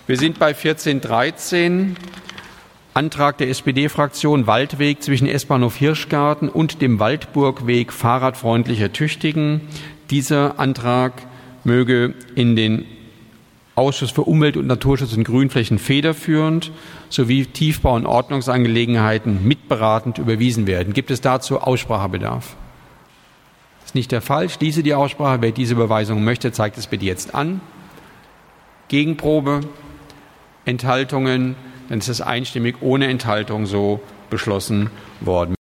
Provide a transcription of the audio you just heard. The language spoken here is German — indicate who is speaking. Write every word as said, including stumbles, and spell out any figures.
Speaker 1: Wir sind bei vierzehn dreizehn. Antrag der S P D-Fraktion, Waldweg zwischen S-Bahnhof Hirschgarten und dem Waldburgweg fahrradfreundlich ertüchtigen. Dieser Antrag möge in den Ausschuss für Umwelt und Naturschutz und Grünflächen federführend sowie Tiefbau- und Ordnungsangelegenheiten mitberatend überwiesen werden. Gibt es dazu Aussprachebedarf? Das ist nicht der Fall. Ich schließe die Aussprache. Wer diese Überweisung möchte, zeigt es bitte jetzt an. Gegenprobe? Enthaltungen? Dann ist es einstimmig ohne Enthaltung so beschlossen worden.